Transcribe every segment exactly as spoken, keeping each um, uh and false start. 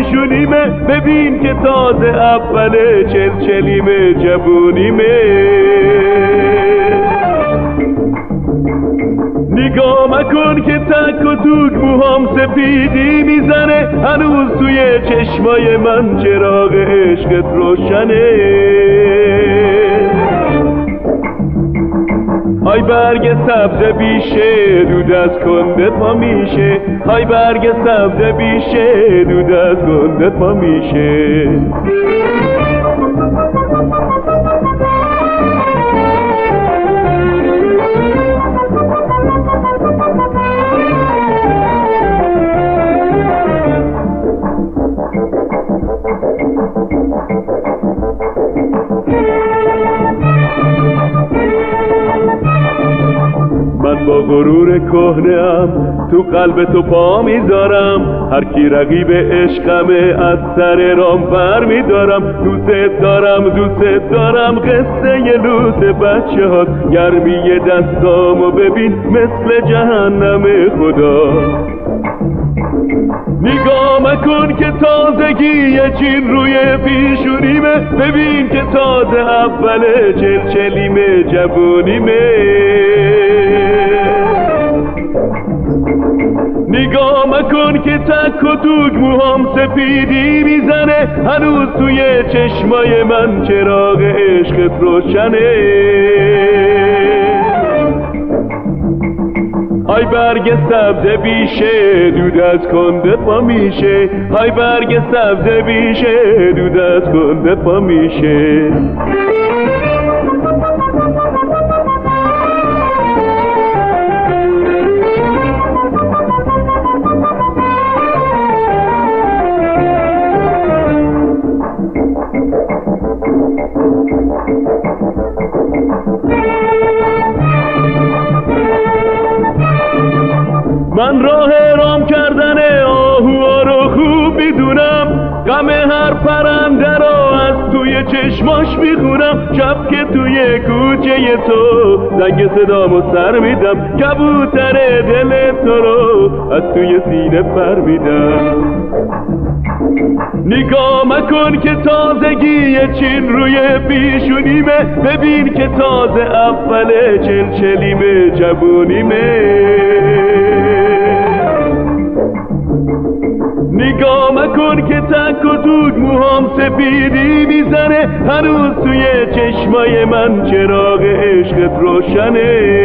پیشونیمه، ببین که تازه اوله چلچلیمه جوونیمه. نگاه مکن که تک و توک موهام سپیدی میزنه، هنوز توی چشمای من چراغ عشقت روشنه. های برگ سبز بیشه دود از کنده پا میشه، های برگ سبز بیشه دود از کنده پا میشه. من با غرور کهنه‌ام تو قلب تو پا میذارم، هر کی رقیب عشقمه از سر رام بر میدارم. دوست دارم دوست دارم قصه ی لوس بچه هاست، گرمی دستامو ببین مثل جهنم خدا. نگاه مکن که تازگی چین روی پیشونیمه، ببین که تازه اوله چلچلیمه جوونیمه. نگاه مکن که تک و توک موهام سپیدی میزنه، هنوز توی چشمای من چراغ عشقت روشنه. های برگ سبز بیشه دود از کنده پا میشه، های برگ سبز بیشه دود از کنده پا میشه. من راه رام کردن آهوها رو خوب میدونم، غم هر پرنده رو از توی چشماش میخونم. شب که توی کوچه تو زنگ صدامو سر میدم، کبوتر دل تو رو از توی سینه پر میدم. نگاه مکن که تازگی چین روی پیشونیمه، ببین که تازه اوله چلچلیمه جوونیمه. نگاه مکن که تک و توک موهام سپیدی میزنه، هنوز توی چشمای من چراغ عشقت روشنه.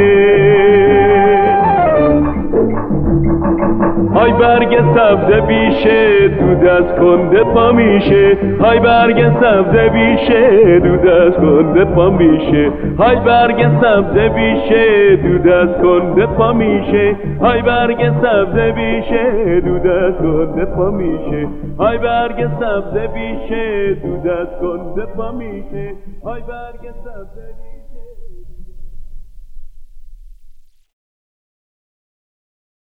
های برگ سبز بیشه دود از کنده پا میشه، های برگ سبز بیشه دود از کنده پا میشه، های برگ سبز بیشه دود از کنده پا میشه، های برگ سبز بیشه دود از کنده پا میشه، های برگ سبز بیشه دود از کنده پا میشه، های برگ سبز